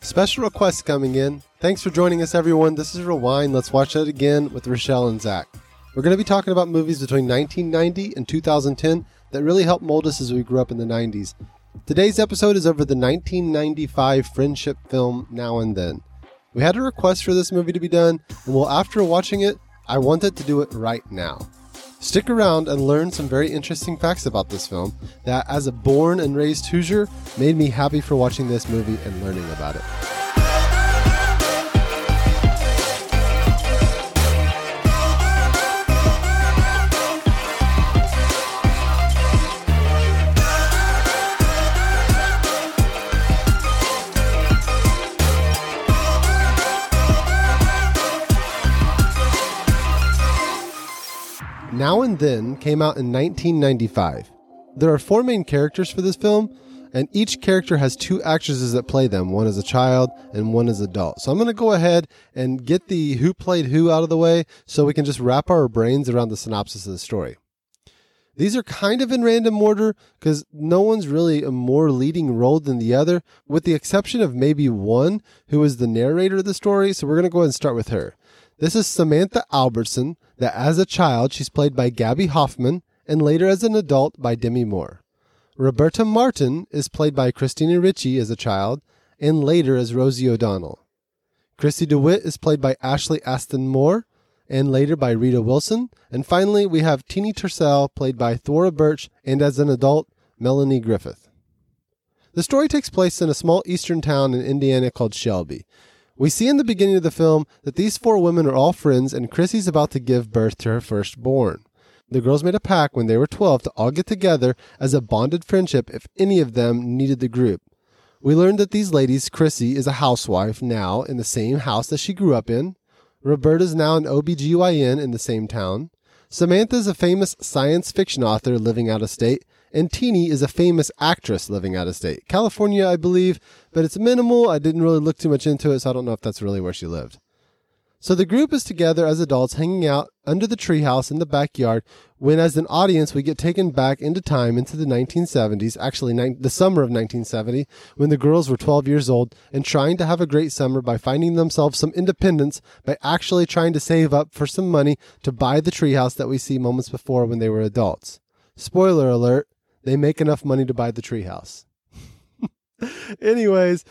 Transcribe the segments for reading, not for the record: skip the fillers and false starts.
Special requests coming in. Thanks for joining us, everyone. This is Rewind. Let's watch that again with Rochelle and Zach. We're going to be talking about movies between 1990 and 2010 that really helped mold us as we grew up in the 90s. Today's episode is over the 1995 friendship film Now and Then. We had a request for this movie to be done, and well, after watching it, I wanted to do it right now. Stick around and learn some very interesting facts about this film that, as a born and raised Hoosier, made me happy for watching this movie and learning about it. Now and Then came out in 1995. There are four main characters for this film, and each character has two actresses that play them, one as a child and one as an adult. So I'm going to go ahead and get the who played who out of the way so we can just wrap our brains around the synopsis of the story. These are kind of in random order because no one's really a more leading role than the other, with the exception of maybe one who is the narrator of the story, so we're going to go ahead and start with her. This is Samantha Albertson, that as a child she's played by Gabby Hoffman, and later as an adult by Demi Moore. Roberta Martin is played by Christina Ricci as a child, and later as Rosie O'Donnell. Chrissy DeWitt is played by Ashley Aston Moore, and later by Rita Wilson. And finally, we have Teenie Tercel, played by Thora Birch, and as an adult, Melanie Griffith. The story takes place in a small eastern town in Indiana called Shelby. We see in the beginning of the film that these four women are all friends, and Chrissy's about to give birth to her firstborn. The girls made a pact when they were 12 to all get together as a bonded friendship if any of them needed the group. We learned that these ladies, Chrissy is a housewife now in the same house that she grew up in. Roberta's now an OBGYN in the same town. Samantha is a famous science fiction author living out of state. And Teenie is a famous actress living out of state. California, I believe, but it's minimal. I didn't really look too much into it, so I don't know if that's really where she lived. So the group is together as adults hanging out under the treehouse in the backyard when, as an audience, we get taken back into time into the 1970s, actually the summer of 1970, when the girls were 12 years old and trying to have a great summer by finding themselves some independence by actually trying to save up for some money to buy the treehouse that we see moments before when they were adults. Spoiler alert. They make enough money to buy the treehouse. Anyways,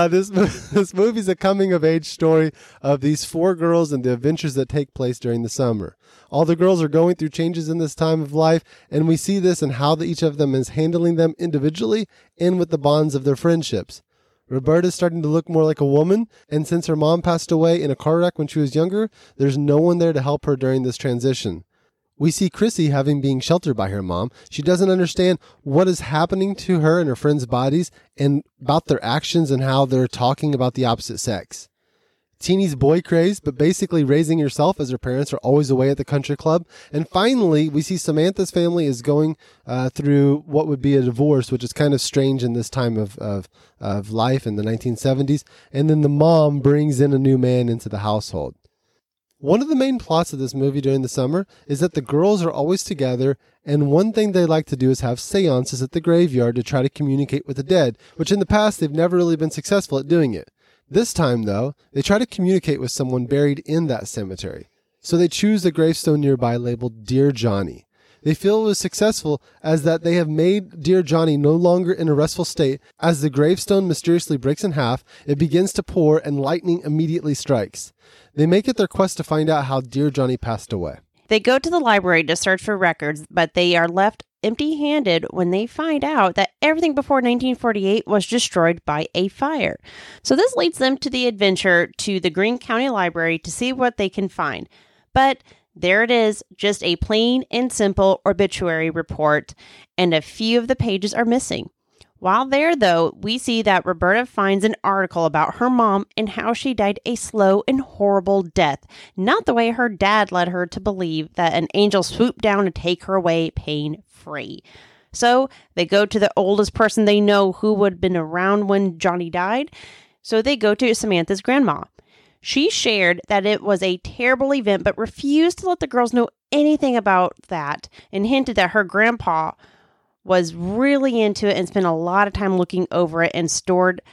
this movie's a coming-of-age story of these four girls and the adventures that take place during the summer. All the girls are going through changes in this time of life, and we see this in how each of them is handling them individually and with the bonds of their friendships. Roberta's starting to look more like a woman, and since her mom passed away in a car wreck when she was younger, there's no one there to help her during this transition. We see Chrissy having been sheltered by her mom. She doesn't understand what is happening to her and her friends' bodies and about their actions and how they're talking about the opposite sex. Teenie's boy crazed, but basically raising herself as her parents are always away at the country club. And finally, we see Samantha's family is going through what would be a divorce, which is kind of strange in this time of life in the 1970s. And then the mom brings in a new man into the household. One of the main plots of this movie during the summer is that the girls are always together, and one thing they like to do is have seances at the graveyard to try to communicate with the dead, which in the past they've never really been successful at doing it. This time, though, they try to communicate with someone buried in that cemetery. So they choose a gravestone nearby labeled Dear Johnny. They feel it was successful as that they have made Dear Johnny no longer in a restful state. As the gravestone mysteriously breaks in half, it begins to pour and lightning immediately strikes. They make it their quest to find out how Dear Johnny passed away. They go to the library to search for records, but they are left empty-handed when they find out that everything before 1948 was destroyed by a fire. So this leads them to the adventure to the Greene County Library to see what they can find. But there it is, just a plain and simple obituary report, and a few of the pages are missing. While there, though, we see that Roberta finds an article about her mom and how she died a slow and horrible death, not the way her dad led her to believe that an angel swooped down to take her away pain-free. So they go to the oldest person they know who would have been around when Johnny died. So they go to Samantha's grandma. She shared that it was a terrible event, but refused to let the girls know anything about that and hinted that her grandpa was really into it and spent a lot of time looking over it and stored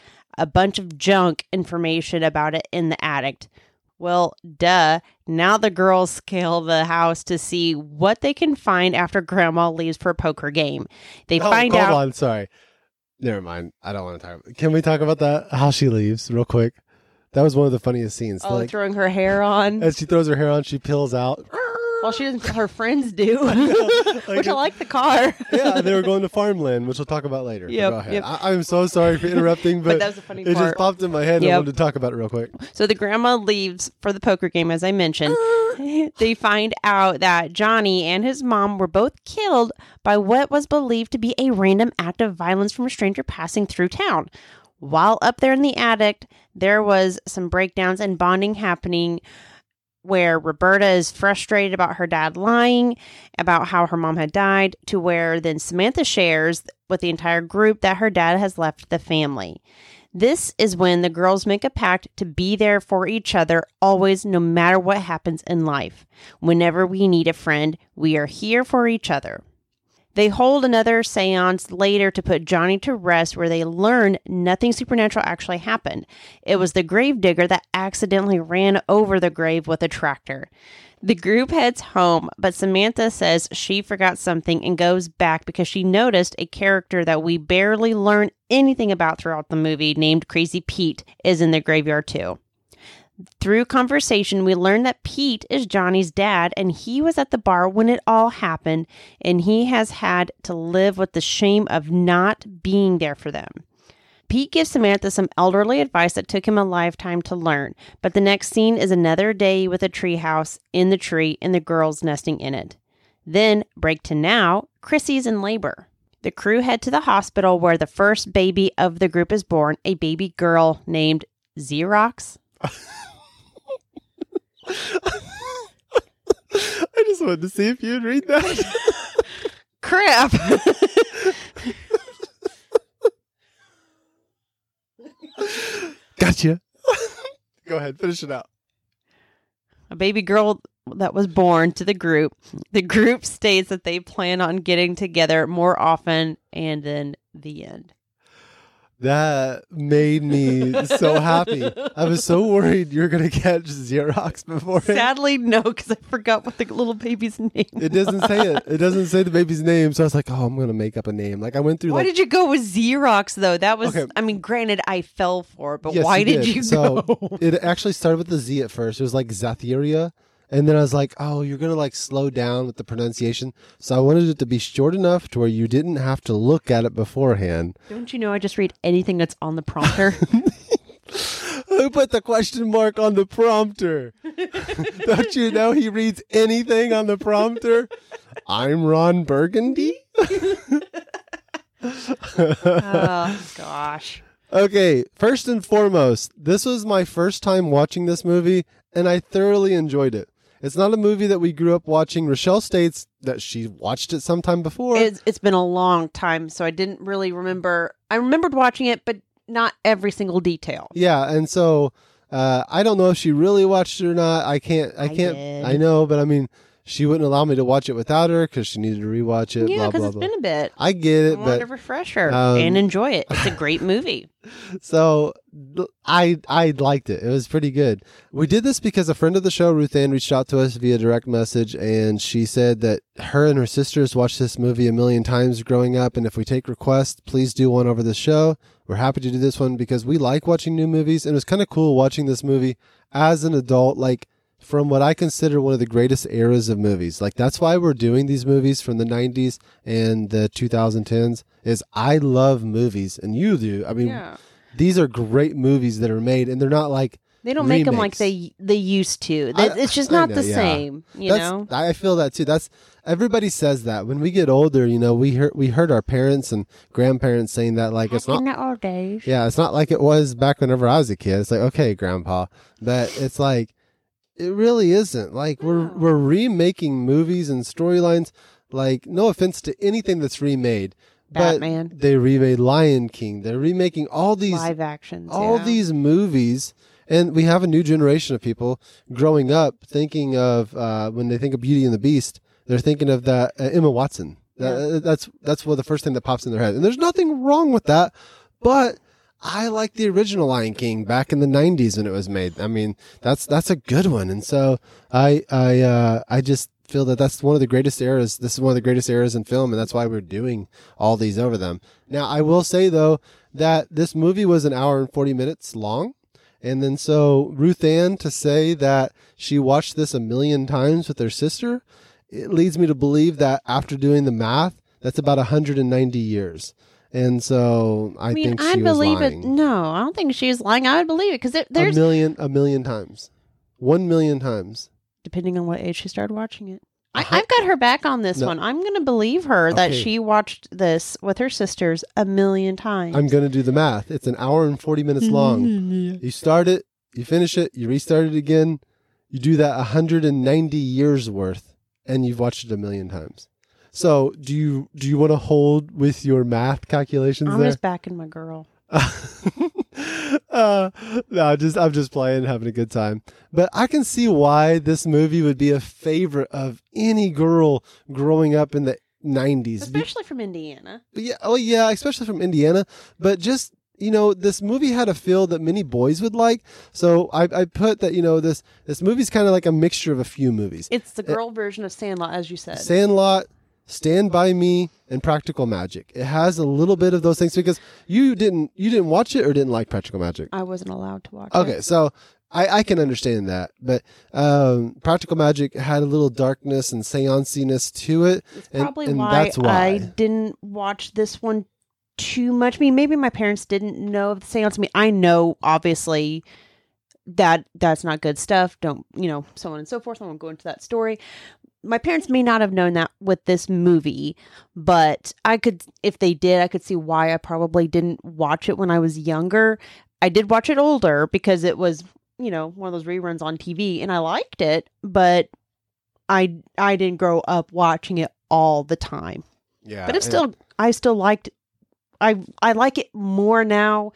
a bunch of junk information about it in the attic. Well, duh. Now the girls scale the house to see what they can find after Grandma leaves for a poker game. They find out. Hold on, sorry. Never mind. I don't want to talk about it. Can we talk about that? How she leaves real quick. That was one of the funniest scenes. Oh, throwing her hair on. As she throws her hair on, she peels out. Well, she doesn't. Her friends do, which I like the car. Yeah, they were going to farmland, which we'll talk about later. Yep, Go ahead. yep. I'm so sorry for interrupting, but that was a funny it part. just popped in my head and I wanted to talk about it real quick. So the grandma leaves for the poker game, as I mentioned. They find out that Johnny and his mom were both killed by what was believed to be a random act of violence from a stranger passing through town. While up there in the attic, there was some breakdowns and bonding happening where Roberta is frustrated about her dad lying, about how her mom had died, to where then Samantha shares with the entire group that her dad has left the family. This is when the girls make a pact to be there for each other, always, no matter what happens in life. Whenever we need a friend, we are here for each other. They hold another seance later to put Johnny to rest, where they learn nothing supernatural actually happened. It was the gravedigger that accidentally ran over the grave with a tractor. The group heads home, but Samantha says she forgot something and goes back because she noticed a character that we barely learn anything about throughout the movie, named Crazy Pete, is in the graveyard too. Through conversation, we learn that Pete is Johnny's dad, and he was at the bar when it all happened, and he has had to live with the shame of not being there for them. Pete gives Samantha some elderly advice that took him a lifetime to learn, but the next scene is another day with a treehouse in the tree and the girls nesting in it. Then, break to now, Chrissy's in labor. The crew head to the hospital where the first baby of the group is born, a baby girl named Xerox. I just wanted to see if you'd read that. Crap. Gotcha. Go ahead, finish it out. A baby girl that was born to the group. The group states that they plan on getting together more often, and then the end. That made me so happy. I was so worried you were going to catch Xerox before. Sadly, no, because I forgot what the little baby's name was. It doesn't say it. It doesn't say the baby's name. So I was like, oh, I'm going to make up a name. Like I went through. Why did you go with Xerox, though? That was, okay. I mean, granted, I fell for it, but yes, why did you go? So it actually started with the Z at first. It was like Zatheria. And then I was like, oh, you're going to like slow down with the pronunciation. So I wanted it to be short enough to where you didn't have to look at it beforehand. Don't you know I just read anything that's on the prompter? Who put the question mark on the prompter? Don't you know he reads anything on the prompter? I'm Ron Burgundy? Oh, gosh. Okay, first and foremost, this was my first time watching this movie, and I thoroughly enjoyed it. It's not a movie that we grew up watching. Rochelle states that she watched it sometime before. It's been a long time, so I didn't really remember. I remembered watching it, but not every single detail. Yeah, and so I don't know if she really watched it or not. I can't. Did. I know, but I mean, she wouldn't allow me to watch it without her because she needed to rewatch it. Yeah, because it's been a bit. I get it, I wanted to refresh her and enjoy it. It's a great movie. So I liked it. It was pretty good. We did this because a friend of the show, Ruth Ann, reached out to us via direct message, and she said that her and her sisters watched this movie a million times growing up, and if we take requests, please do one over the show. We're happy to do this one because we like watching new movies, and it was kind of cool watching this movie as an adult, like from what I consider one of the greatest eras of movies. Like that's why we're doing these movies from the 90s and the 2010s is I love movies, and you do. I mean, These are great movies that are made, and they're not like they don't remakes. make them like they used to. It's just not the same, you know? I feel that too. Everybody says that. When we get older, you know, we heard our parents and grandparents saying that like it's not in the old days. Yeah, it's not like it was back whenever I was a kid. It's like, okay, grandpa. But it's like it really isn't. Like we're remaking movies and storylines. Like, no offense to anything that's remade. Batman. But they remade Lion King. They're remaking all these live actions. All these movies. And we have a new generation of people growing up thinking of when they think of Beauty and the Beast, they're thinking of that Emma Watson. That's the first thing that pops in their head. And there's nothing wrong with that, but I like the original Lion King back in the 90s when it was made. I mean, that's a good one. And so I just feel that that's one of the greatest eras. This is one of the greatest eras in film, and that's why we're doing all these over them. Now, I will say, though, that this movie was an hour and 40 minutes long. And then so Ruth Ann, to say that she watched this 1,000,000 times with her sister, it leads me to believe that after doing the math, that's about 190 years. And so I think she was lying. It. No, I don't think she was lying. I would believe it because there's a million times, 1,000,000 times, depending on what age she started watching it. I've got her back on this one. I'm going to believe her that she watched this with her sisters 1,000,000 times. I'm going to do the math. It's an hour and 40 minutes long. You start it, you finish it, you restart it again. You do that 190 years worth, and you've watched it 1,000,000 times. So, do you want to hold with your math calculations I'm there? just backing my girl. No, I'm just playing, having a good time. But I can see why this movie would be a favorite of any girl growing up in the 90s. Especially from Indiana. Yeah, especially from Indiana. But just, this movie had a feel that many boys would like. So I put that, this movie's kind of like a mixture of a few movies. It's the girl version of Sandlot, as you said. Sandlot, Stand By Me, and Practical Magic. It has a little bit of those things because you didn't watch it or didn't like Practical Magic? I wasn't allowed to watch it. Okay, so I can understand that. But Practical Magic had a little darkness and seanciness to it. It's probably why I didn't watch this one too much. I mean, maybe my parents didn't know of the seance. I mean, I know, obviously, that's not good stuff. Don't, so on and so forth. I won't go into that story. My parents may not have known that with this movie, but if they did, I could see why I probably didn't watch it when I was younger. I did watch it older because it was, one of those reruns on TV, and I liked it, but I didn't grow up watching it all the time. Yeah. But I still liked, I like it more now,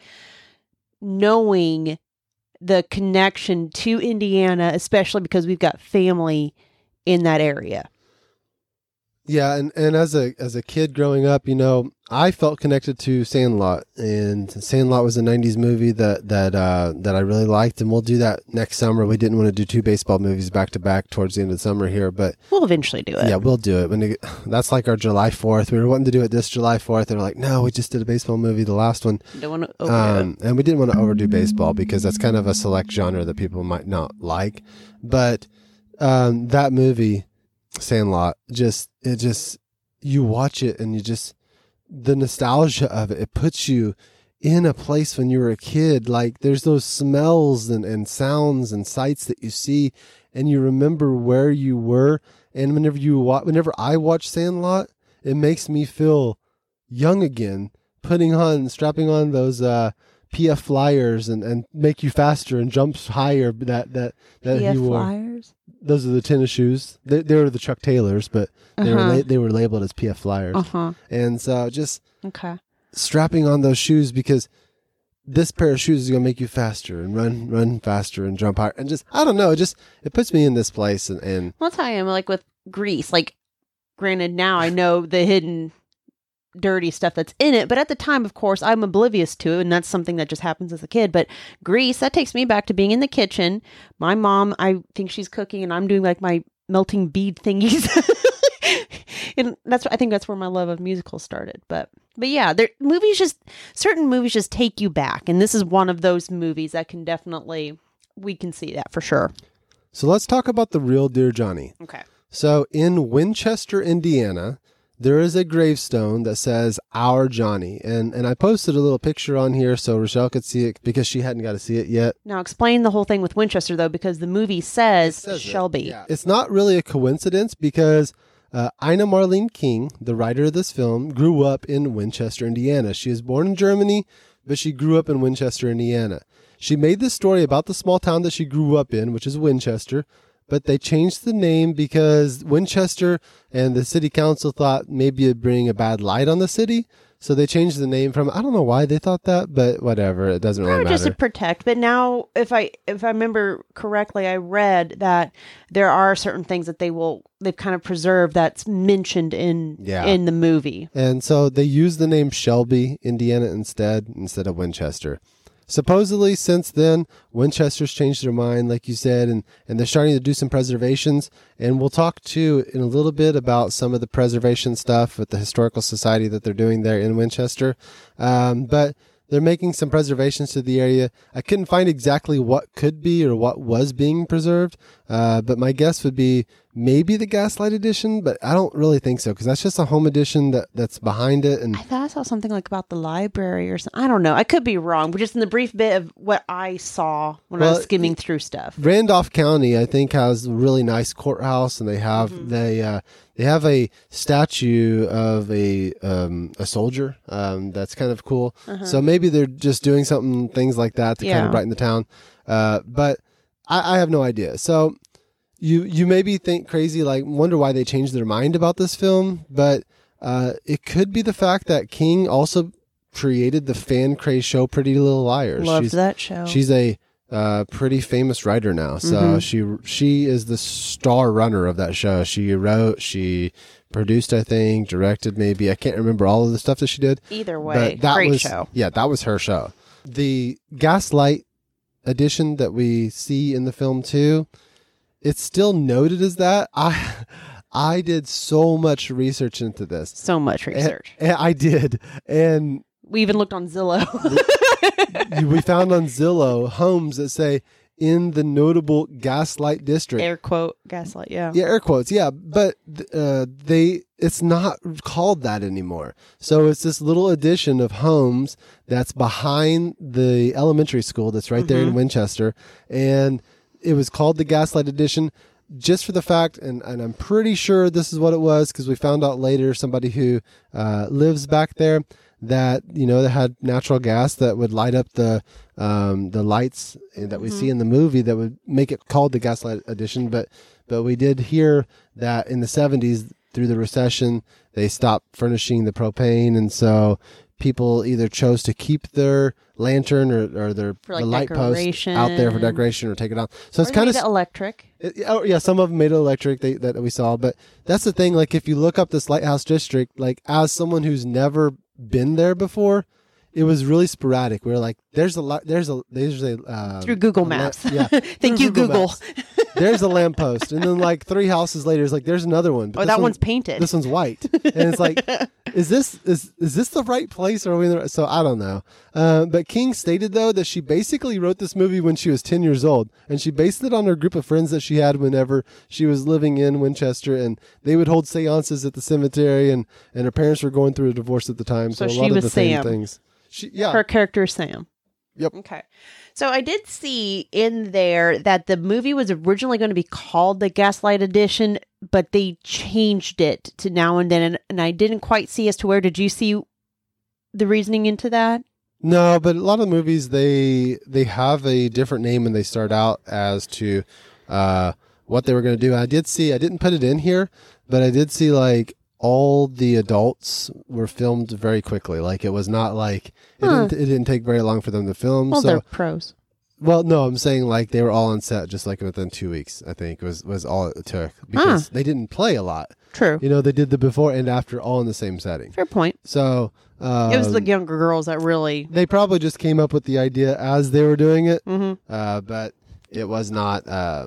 knowing the connection to Indiana, especially because we've got family in that area. Yeah, and as a kid growing up, I felt connected to Sandlot, and Sandlot was a 90s movie that I really liked, and we'll do that next summer. We didn't want to do 2 baseball movies back to back towards the end of the summer here, but we'll eventually do it. Yeah, we'll do it. That's like our July 4th. We were wanting to do it this July 4th, and we're like, no, we just did a baseball movie, the last one. Don't want to overdo it. And we didn't want to overdo baseball because that's kind of a select genre that people might not like. But that movie, Sandlot, you watch it and the nostalgia of it puts you in a place when you were a kid. Like there's those smells and sounds and sights that you see, and you remember where you were. And whenever I watch Sandlot, it makes me feel young again, strapping on those PF Flyers and make you faster and jumps higher. That PF he wore. Flyers? Those are the tennis shoes. They were the Chuck Taylors, but they were labeled as PF Flyers. And so just strapping on those shoes, because this pair of shoes is going to make you faster and run faster and jump higher. And I don't know, it puts me in this place. And well, that's how I am, like with Grease. Like, granted, now I know the hidden dirty stuff that's in it, but at the time, of course, I'm oblivious to it, and that's something that just happens as a kid. But Grease, that takes me back to being in the kitchen. My mom, I think she's cooking, and I'm doing like my melting bead thingies. And I think that's where my love of musicals started. But yeah, certain movies just take you back, and this is one of those movies that we can see that for sure. So let's talk about the real Dear Johnny. Okay. So in Winchester, Indiana, there is a gravestone that says Our Johnny. And I posted a little picture on here so Rochelle could see it because she hadn't got to see it yet. Now explain the whole thing with Winchester, though, because the movie says Shelby. Yeah. It's not really a coincidence because Ina Marlene King, the writer of this film, grew up in Winchester, Indiana. She was born in Germany, but she grew up in Winchester, Indiana. She made this story about the small town that she grew up in, which is Winchester, but they changed the name because Winchester and the city council thought maybe it'd bring a bad light on the city. So they changed the name from, I don't know why they thought that, but whatever. It doesn't really matter. Just to protect. But now, if I remember correctly, I read that there are certain things that they've kind of preserved that's mentioned in the movie. And so they used the name Shelby, Indiana instead of Winchester. Supposedly, since then, Winchester's changed their mind, like you said, and they're starting to do some preservations. And we'll talk, too, in a little bit about some of the preservation stuff with the Historical Society that they're doing there in Winchester. But they're making some preservations to the area. I couldn't find exactly what could be or what was being preserved, but my guess would be maybe the Gaslight Edition, but I don't really think so, because that's just a home edition that's behind it. And I thought I saw something like about the library or something. I don't know. I could be wrong, but just in the brief bit of what I saw when I was skimming through stuff. Randolph County, I think, has a really nice courthouse, and they have they have a statue of a soldier. That's kind of cool. So maybe they're just doing things like that to kind of brighten the town. But I have no idea. So you maybe think crazy, like wonder why they changed their mind about this film, but it could be the fact that King also created the fan craze show Pretty Little Liars. Loved that show. She's a pretty famous writer now, so she is the star runner of that show. She wrote, she produced, I think, directed, maybe. I can't remember all of the stuff that she did. Either way, but great show. Yeah, that was her show. The Gaslight edition that we see in the film too, it's still noted as that. I did so much research into this. So much research. And I did. And we even looked on Zillow. We found on Zillow homes that say, in the notable Gaslight District. Air quote, Gaslight, yeah. Yeah, air quotes, yeah. But it's not called that anymore. So it's this little addition of homes that's behind the elementary school that's right there in Winchester. And it was called the Gaslight Edition just for the fact, and I'm pretty sure this is what it was, because we found out later, somebody who lives back there, that they had natural gas that would light up the lights that we see in the movie that would make it called the Gaslight Edition. But we did hear that in the 70s, through the recession, they stopped furnishing the propane, and so people either chose to keep their lantern or the light post out there for decoration or take it out. So it's kind of electric. Some of them made it electric that we saw. But that's the thing. Like, if you look up this Lighthouse District, like, as someone who's never been there before, it was really sporadic. We were like, there's a through Google Maps. Thank you, Google. There's a lamppost, and then like 3 houses later, it's like there's another one. But that one's painted. This one's white, and it's like, is this the right place, or are we in the right? So I don't know. But King stated though that she basically wrote this movie when she was 10 years old, and she based it on her group of friends that she had whenever she was living in Winchester, and they would hold seances at the cemetery, and her parents were going through a divorce at the time, so a lot of the same things. Her character is Sam. Yep. Okay. So I did see in there that the movie was originally going to be called the Gaslight Edition, but they changed it to Now and Then, and I didn't quite see as to where. Did you see the reasoning into that? No, but a lot of movies, they have a different name and they start out as to what they were going to do. I didn't put it in here, but I did see like all the adults were filmed very quickly. Like, it was not like it didn't take very long for them to film. Well, they're pros. Well, no, I'm saying like they were all on set just like within 2 weeks, I think was all it took, because they didn't play a lot. True. They did the before and after all in the same setting. Fair point. So it was the younger girls that really... They probably just came up with the idea as they were doing it, but it was not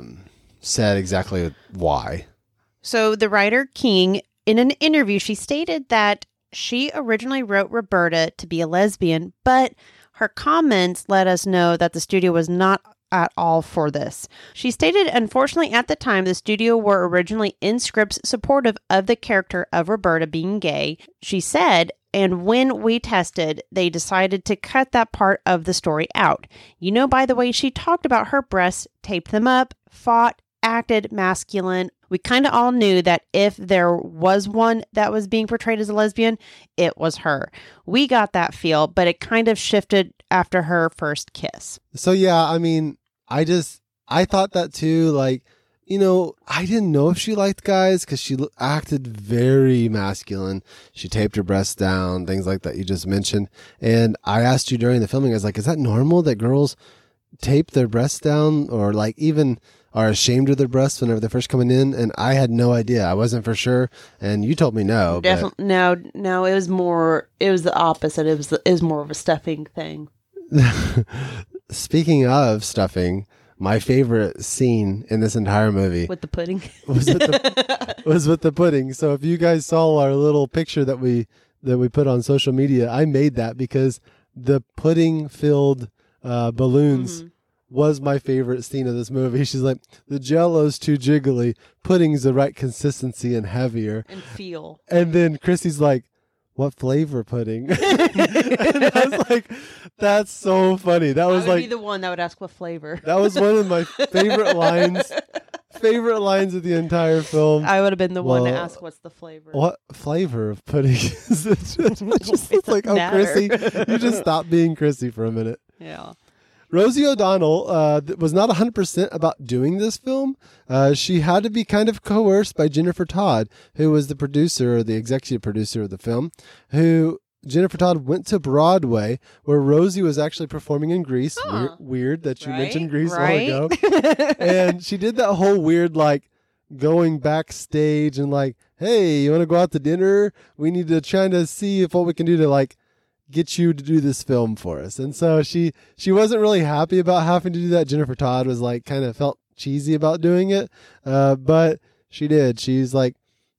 said exactly why. So the writer King, in an interview, she stated that she originally wrote Roberta to be a lesbian, but her comments let us know that the studio was not at all for this. She stated, unfortunately, at the time, the studio were originally in scripts supportive of the character of Roberta being gay. She said, and when we tested, they decided to cut that part of the story out. By the way she talked about her breasts, taped them up, fought, acted masculine. We kind of all knew that if there was one that was being portrayed as a lesbian, it was her. We got that feel, but it kind of shifted after her first kiss. So yeah, I mean, I thought that too. Like, I didn't know if she liked guys because she acted very masculine. She taped her breasts down, things like that you just mentioned. And I asked you during the filming, I was like, is that normal that girls tape their breasts down or like even are ashamed of their breasts whenever they're first coming in? And I had no idea. I wasn't for sure. And you told me no. Definitely. No, it was the opposite. It was more of a stuffing thing. Speaking of stuffing, my favorite scene in this entire movie with the pudding was with the pudding. So if you guys saw our little picture that we put on social media, I made that because the pudding filled balloons was my favorite scene of this movie. She's like, the Jell-O's too jiggly, pudding's the right consistency and heavier. And feel. And then Chrissy's like, what flavor pudding? And I was like, that's so funny. That was be the one that would ask what flavor. That was one of my favorite lines of the entire film. I would have been the one to ask what's the flavor. What flavor of pudding is it? Just like, oh, Chrissy, you just stop being Chrissy for a minute. Yeah. Rosie O'Donnell was not 100% about doing this film. She had to be kind of coerced by Jennifer Todd, who was the producer, or the executive producer of the film, Jennifer Todd went to Broadway, where Rosie was actually performing in Grease. Weird that you mentioned Grease a while ago. And she did that whole weird, like, going backstage and like, hey, you want to go out to dinner? We need to try to see what we can do to, like, get you to do this film for us. And so she wasn't really happy about having to do that. Jennifer Todd was like, kind of felt cheesy about doing it. But she did. She's like,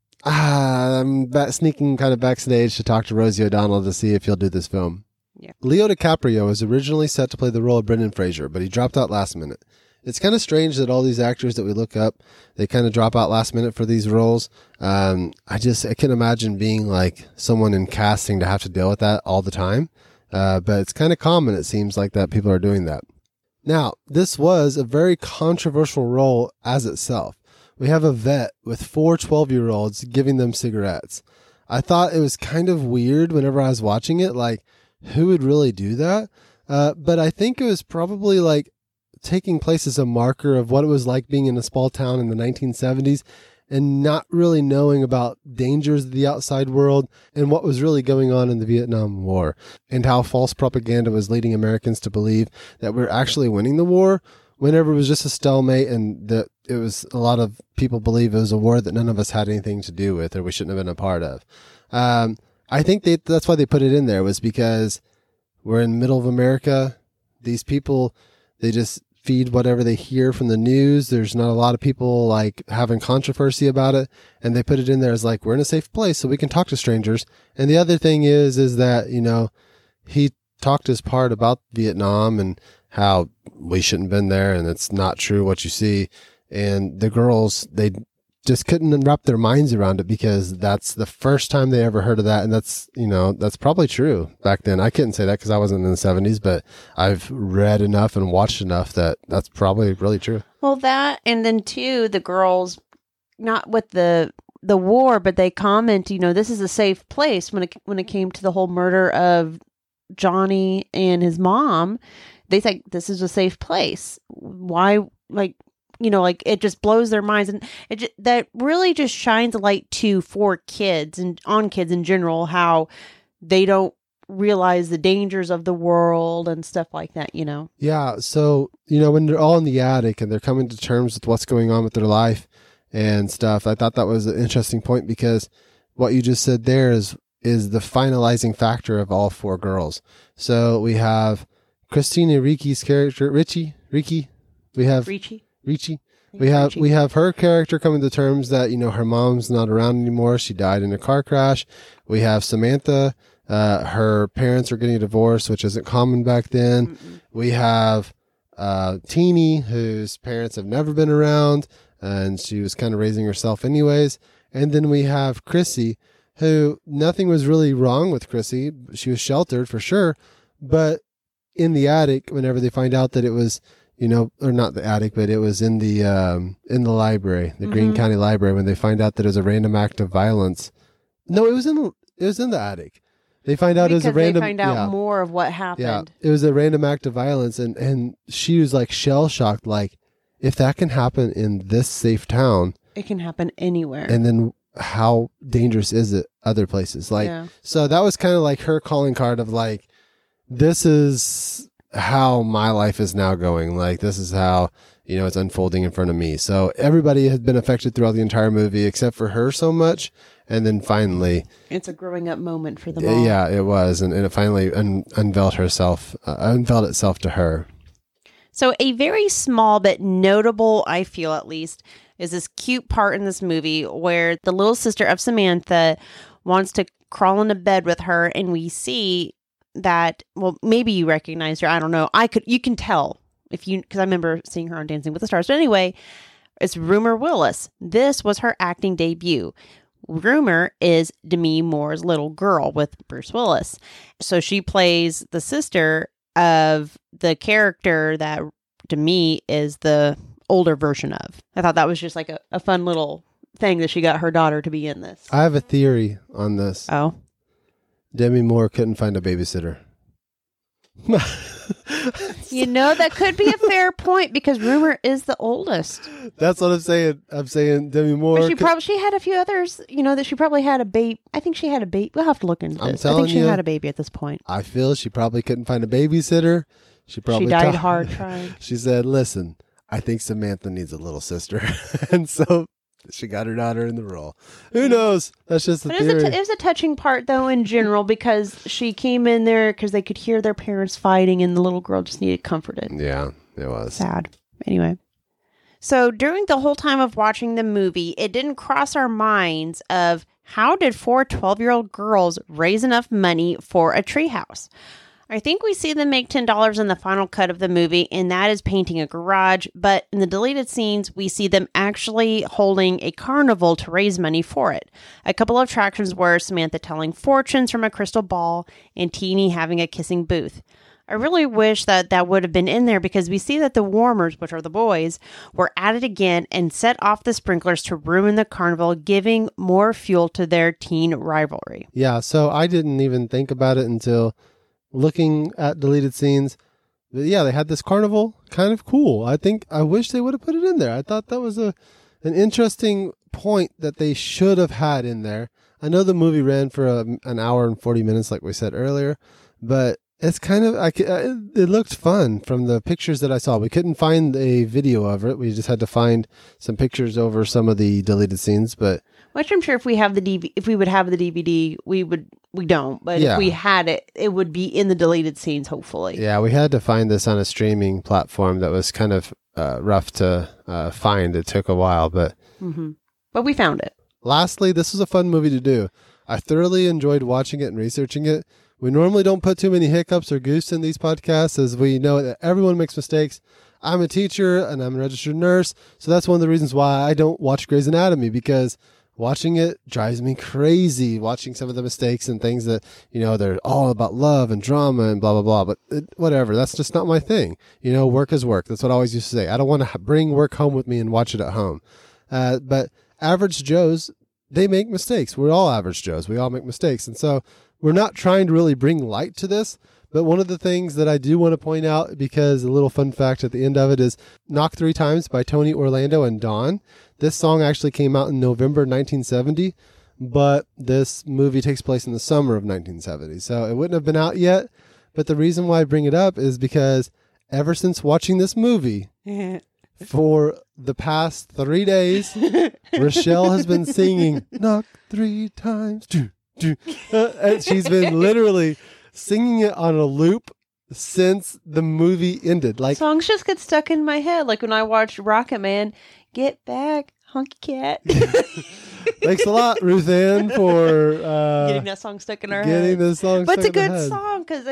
I'm sneaking kind of backstage to talk to Rosie O'Donnell to see if he'll do this film. Yeah. Leo DiCaprio was originally set to play the role of Brendan Fraser, but he dropped out last minute. It's kind of strange that all these actors that we look up, they kind of drop out last minute for these roles. I can imagine being like someone in casting to have to deal with that all the time. But it's kind of common, it seems like, that people are doing that. Now, this was a very controversial role as itself. We have a vet with 4 12-year-olds giving them cigarettes. I thought it was kind of weird whenever I was watching it, like, who would really do that? But I think it was probably like taking place as a marker of what it was like being in a small town in the 1970s and not really knowing about dangers of the outside world and what was really going on in the Vietnam War and how false propaganda was leading Americans to believe that we're actually winning the war whenever it was just a stalemate, and that it was a lot of people believe it was a war that none of us had anything to do with or we shouldn't have been a part of. I think that's why they put it in there, was because we're in the middle of America. These people, they just feed whatever they hear from the news. There's not a lot of people like having controversy about it. And they put it in there as like, we're in a safe place so we can talk to strangers. And the other thing is that, he talked his part about Vietnam and how we shouldn't have been there. And it's not true what you see. And the girls, they just couldn't wrap their minds around it because that's the first time they ever heard of that. And that's probably true back then. I couldn't say that because I wasn't in the 70s, but I've read enough and watched enough that that's probably really true. Well, that, and then too, the girls, not with the war, but they comment, this is a safe place when it came to the whole murder of Johnny and his mom. They think this is a safe place. Why, it just blows their minds, and that really just shines a light for kids and on kids in general, how they don't realize the dangers of the world and stuff like that, Yeah. So, when they're all in the attic and they're coming to terms with what's going on with their life and stuff, I thought that was an interesting point because what you just said there is the finalizing factor of all 4 girls. So we have Christina Ricci's character, Ricci. We have Ricci. We have her character coming to terms that, her mom's not around anymore. She died in a car crash. We have Samantha. Her parents are getting a divorce, which isn't common back then. Mm-mm. We have Teenie, whose parents have never been around, and she was kind of raising herself anyways. And then we have Chrissy, who nothing was really wrong with Chrissy. She was sheltered for sure, but in the attic, whenever they find out that it was, or not the attic, but it was in the library, the Greene County Library, when they find out that it was a random act of violence. No, it was in the attic. They find out because it was a random. They find out more of what happened. Yeah, it was a random act of violence, and she was like shell shocked, like if that can happen in this safe town, It can happen anywhere. and then how dangerous is it other places? Like, Yeah. so that was kind of like her calling card of like, this is how my life is now going. Like, this is how, it's unfolding in front of me. So everybody has been affected throughout the entire movie except for her so much. And then finally, It's a growing up moment for them all. yeah, it was. And it finally unveiled itself to her. So a very small but notable, I feel at least, is this cute part in this movie where the little sister of Samantha wants to crawl into bed with her, and we see that, well, maybe you recognize her. I don't know. You can tell because I remember seeing her on Dancing with the Stars. But anyway, it's Rumer Willis. This was her acting debut. Rumer is Demi Moore's little girl with Bruce Willis. So she plays the sister of the character that Demi is the older version of. I thought that was just like a fun little thing that she got her daughter to be in this. I have a theory on this. Oh. Demi Moore couldn't find a babysitter. That could be a fair point because Rumer is the oldest. That's what I'm saying. I'm saying Demi Moore. But she had a few others, that she probably had a baby. I think she had a baby. We'll have to look into this. I think she had a baby at this point. I feel she probably couldn't find a babysitter. She died hard trying. She said, listen, I think Samantha needs a little sister. And so she got her daughter in the role. Who knows? That's just a theory. It was a touching part, though, in general, because she came in there because they could hear their parents fighting, and the little girl just needed comforted. Yeah, it was. Sad. Anyway. So during the whole time of watching the movie, it didn't cross our minds of how did 4 12-year-old girls raise enough money for a treehouse? I think we see them make $10 in the final cut of the movie, and that is painting a garage. But in the deleted scenes, we see them actually holding a carnival to raise money for it. A couple of attractions were Samantha telling fortunes from a crystal ball and Teeny having a kissing booth. I really wish that would have been in there because we see that the warmers, which are the boys, were at it again and set off the sprinklers to ruin the carnival, giving more fuel to their teen rivalry. Yeah, so I didn't even think about it until looking at deleted scenes. But yeah, they had this carnival, kind of cool. I wish they would have put it in there. I thought that was an interesting point that they should have had in there. I know the movie ran for an hour and 40 minutes, like we said earlier, but it's kind of, it looked fun from the pictures that I saw. We couldn't find a video of it. We just had to find some pictures over some of the deleted scenes, but. Which I'm sure if we would have the DVD, we don't. But if we had it, it would be in the deleted scenes, hopefully. Yeah, we had to find this on a streaming platform that was kind of rough to find. It took a while, but. Mm-hmm. But we found it. Lastly, this was a fun movie to do. I thoroughly enjoyed watching it and researching it. We normally don't put too many hiccups or goofs in these podcasts, as we know that everyone makes mistakes. I'm a teacher and I'm a registered nurse, so that's one of the reasons why I don't watch Grey's Anatomy, because watching it drives me crazy, watching some of the mistakes and things that, they're all about love and drama and blah, blah, blah. But whatever, that's just not my thing. Work is work. That's what I always used to say. I don't want to bring work home with me and watch it at home. But average Joes, they make mistakes. We're all average Joes. We all make mistakes. And so we're not trying to really bring light to this. But one of the things that I do want to point out, because a little fun fact at the end of it is Knock 3 Times by Tony Orlando and Dawn. This song actually came out in November 1970, but this movie takes place in the summer of 1970. So it wouldn't have been out yet. But the reason why I bring it up is because ever since watching this movie, for the past 3 days, Rochelle has been singing Knock 3 Times. And she's been literally singing it on a loop since the movie ended. Like, songs just get stuck in my head. Like when I watched Rocket Man, get back, honky cat. Thanks a lot, Ruth Ann, for getting that song stuck in our head. Getting this song but stuck it's a in the good head. song because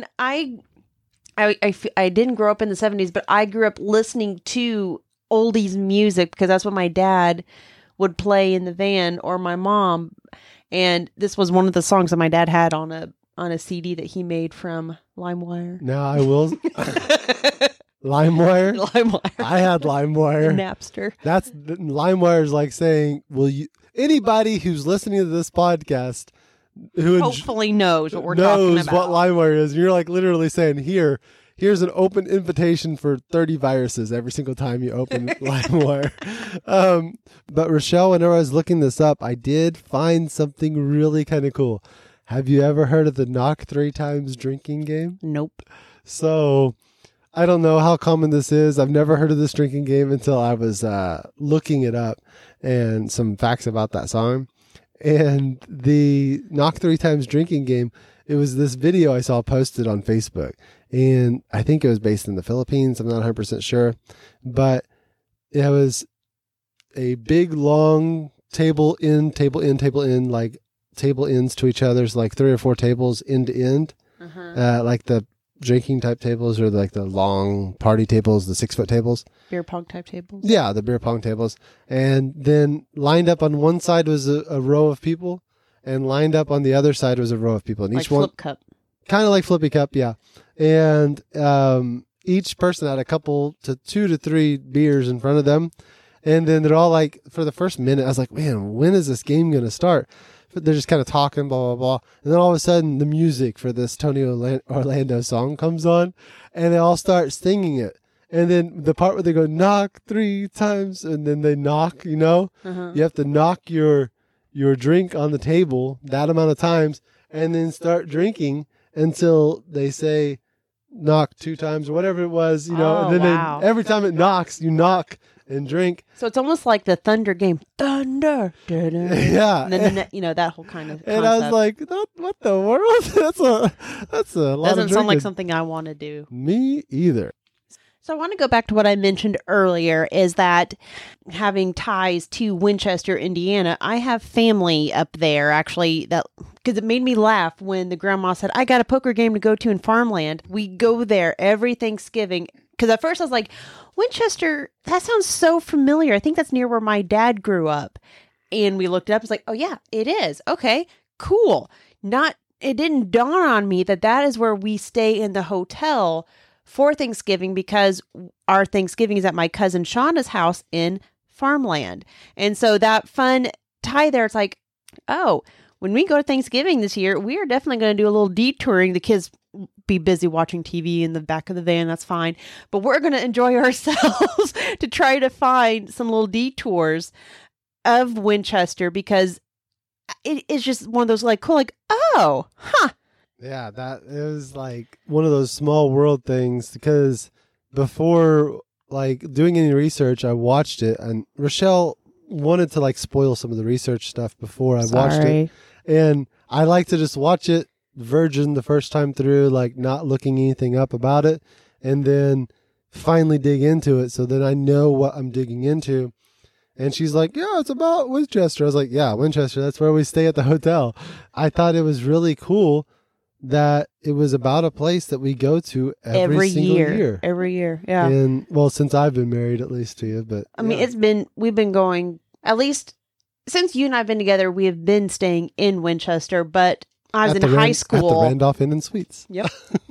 I didn't grow up in the 70s, but I grew up listening to oldies music because that's what my dad would play in the van, or my mom. And this was one of the songs that my dad had on a CD that he made from LimeWire. Now I will. LimeWire? LimeWire. I had LimeWire. Napster. LimeWire is like saying, anybody who's listening to this podcast who hopefully knows what we're talking knows about. what LimeWire is. You're like literally saying, here, here's an open invitation for 30 viruses every single time you open LimeWire. But Rochelle, whenever I was looking this up, I did find something really kind of cool. Have you ever heard of the knock 3 times drinking game? Nope. So I don't know how common this is. I've never heard of this drinking game until I was looking it up and some facts about that song. And the knock 3 times drinking game, it was this video I saw posted on Facebook. And I think it was based in the Philippines. I'm not 100% sure. But it was a big, long table in, like table ends to each other's, like 3 or 4 tables end to end. Like the drinking type tables or like the long party tables, the 6-foot tables. Beer pong type tables? Yeah, the beer pong tables. And then lined up on one side was a row of people, and lined up on the other side was a row of people. And like each one, Flip Cup. kind of like Flippy Cup, yeah. And each person had a couple to 2 to 3 beers in front of them. And then they're all like, for the first minute, I was like, man, when is this game going to start? They're just kind of talking, blah, blah, blah. And then all of a sudden, the music for this Tony Orlando song comes on, and they all start singing it. And then the part where they go, knock 3 times, and then they knock, you know? You have to knock your drink on the table that amount of times, and then start drinking until they say knock 2 times or whatever it was, you know? Oh, and then wow. every time it knocks, you knock and drink. So it's almost like the Thunder game. Thunder. Yeah. And then, you know, that whole kind of concept. And I was like, what the world? That's a lot of Doesn't sound like drinking. something I want to do. Me either. So I want to go back to what I mentioned earlier, is that having ties to Winchester, Indiana, I have family up there, actually, that because it made me laugh when the grandma said, I got a poker game to go to in farmland. We go there every Thanksgiving. Because at first I was like, Winchester, that sounds so familiar. I think that's near where my dad grew up. And we looked it up. It's like, oh yeah, it is. Okay, cool. It didn't dawn on me that is where we stay in the hotel for Thanksgiving, because our Thanksgiving is at my cousin Shauna's house in farmland. And so that fun tie there, it's like, oh, when we go to Thanksgiving this year, we are definitely going to do a little detouring. The kids be busy watching TV in the back of the van. That's fine. But we're going to enjoy ourselves to try to find some little detours of Winchester, because it is just one of those like, cool, like, oh, huh. Yeah, that it was like one of those small world things, because before like doing any research, I watched it, and Rochelle wanted to like spoil some of the research stuff before I watched it. And I like to just watch it virgin the first time through, like not looking anything up about it, and then finally dig into it so that I know what I'm digging into. And she's like, yeah, it's about Winchester. I was like, yeah, Winchester, that's where we stay at the hotel. I thought it was really cool that it was about a place that we go to every single year. Every year, yeah. And well, since I've been married, at least to you, but I mean, we've been going, at least since you and I have been together, we have been staying in Winchester, but I was in high school. At the Randolph Inn and Suites. Yep.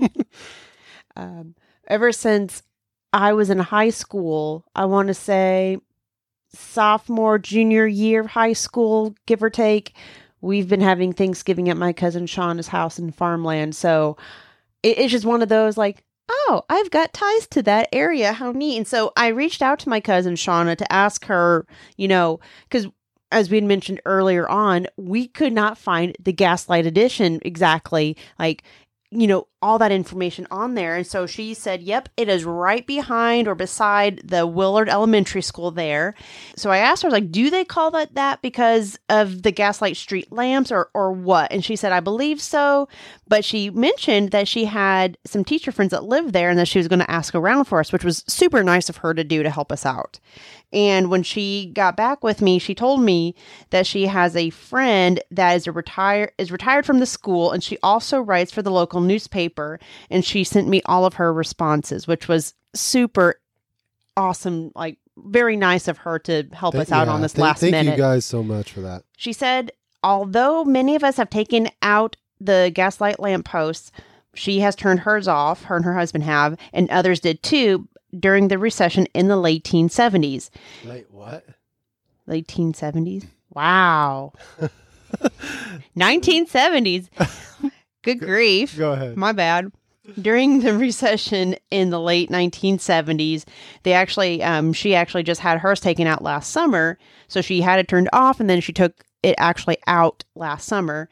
Ever since I was in high school, I want to say sophomore, junior year of high school, give or take, we've been having Thanksgiving at my cousin Shauna's house in farmland. So it's just one of those like, oh, I've got ties to that area. How neat. And so I reached out to my cousin Shauna to ask her, you know, because as we had mentioned earlier on, we could not find the Gaslight Edition exactly, like, you know, all that information on there. And so she said, yep, it is right behind or beside the Willard Elementary School there. So I asked her, like, do they call that because of the Gaslight Street lamps or what? And she said, I believe so. But she mentioned that she had some teacher friends that lived there and that she was going to ask around for us, which was super nice of her to do to help us out. And when she got back with me, she told me that she has a friend that is retired from the school, and she also writes for the local newspaper. And she sent me all of her responses, which was super awesome, like very nice of her to help us out on this last minute. Thank you guys so much for that. She said, although many of us have taken out the gaslight lamp posts, she has turned hers off, her and her husband have, and others did too, during the recession in the late 1970s. Late what? Late 1970s? Wow. 1970s. Good grief. Go ahead. My bad. During the recession in the late 1970s, she actually just had hers taken out last summer. So she had it turned off, and then she took it actually out last summer.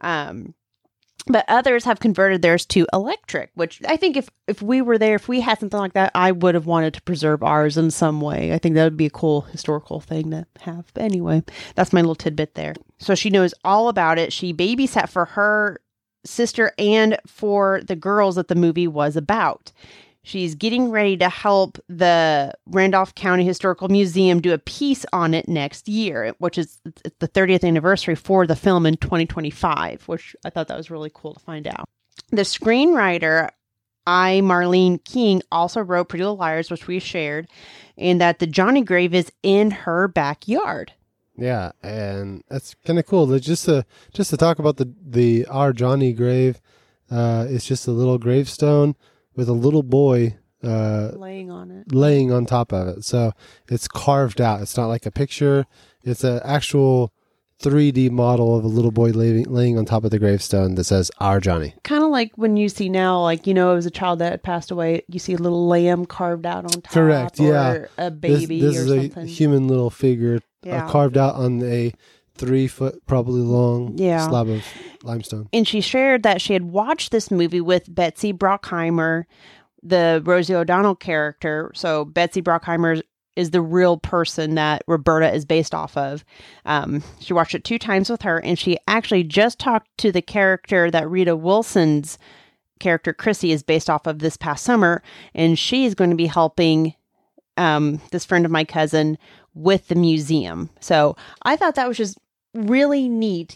But others have converted theirs to electric, which I think if we were there, if we had something like that, I would have wanted to preserve ours in some way. I think that would be a cool historical thing to have. But anyway, that's my little tidbit there. So she knows all about it. She babysat for her sister and for the girls that the movie was about. She's getting ready to help the Randolph County Historical Museum do a piece on it next year, which is the 30th anniversary for the film in 2025, which I thought that was really cool to find out. The screenwriter, Marlene King, also wrote Pretty Little Liars, which we shared, and that the Johnny grave is in her backyard. Yeah, and that's kind of cool. Just to talk about our Johnny grave, it's just a little gravestone with a little boy laying on top of it. So it's carved out. It's not like a picture. It's an actual 3D model of a little boy laying on top of the gravestone that says "Our Johnny." Kind of like when you see now, like, it was a child that had passed away. You see a little lamb carved out on top. Correct. Or a baby this or is something. A human little figure carved out on a 3 foot, probably long slab of limestone. And she shared that she had watched this movie with Betsy Brockheimer, the Rosie O'Donnell character. So Betsy Brockheimer is the real person that Roberta is based off of. She watched it 2 times with her, and she actually just talked to the character that Rita Wilson's character, Chrissy, is based off of this past summer, and she is going to be helping this friend of my cousin with the museum. So I thought that was just really neat,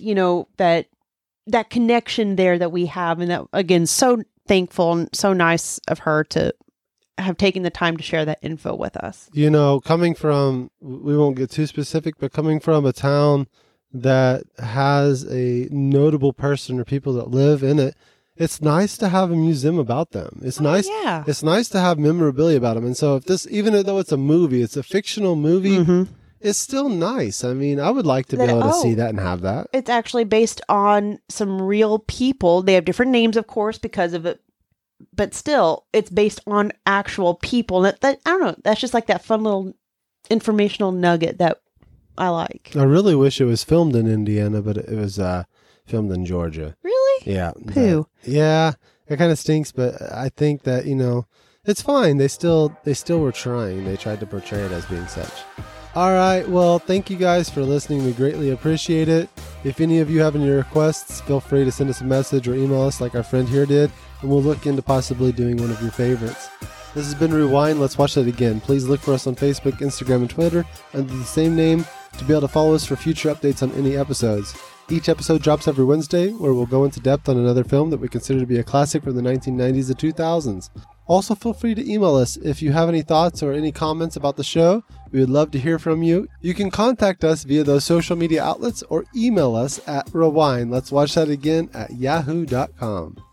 that connection there that we have, and that, again, so thankful and so nice of her to have taken the time to share that info with us. Coming from, we won't get too specific, but coming from a town that has a notable person or people that live in it, it's nice to have a museum about them. It's nice. Yeah. It's nice to have memorabilia about them. And so if this, even though it's a movie, it's a fictional movie, it's still nice. I mean, I would like to be able to see that and have that. It's actually based on some real people. They have different names, of course, because of it. But still, it's based on actual people. That I don't know. That's just like that fun little informational nugget that I like. I really wish it was filmed in Indiana, but it was filmed in Georgia. Really? Yeah. Pooh. Yeah. It kind of stinks, but I think that, it's fine. They still were trying. They tried to portray it as being such. All right. Well, thank you guys for listening. We greatly appreciate it. If any of you have any requests, feel free to send us a message or email us like our friend here did, and we'll look into possibly doing one of your favorites. This has been Rewind. Let's watch that again. Please look for us on Facebook, Instagram, and Twitter under the same name to be able to follow us for future updates on any episodes. Each episode drops every Wednesday, where we'll go into depth on another film that we consider to be a classic from the 1990s to 2000s. Also, feel free to email us if you have any thoughts or any comments about the show. We would love to hear from you. You can contact us via those social media outlets or email us at rewind. Let's watch that again at yahoo.com.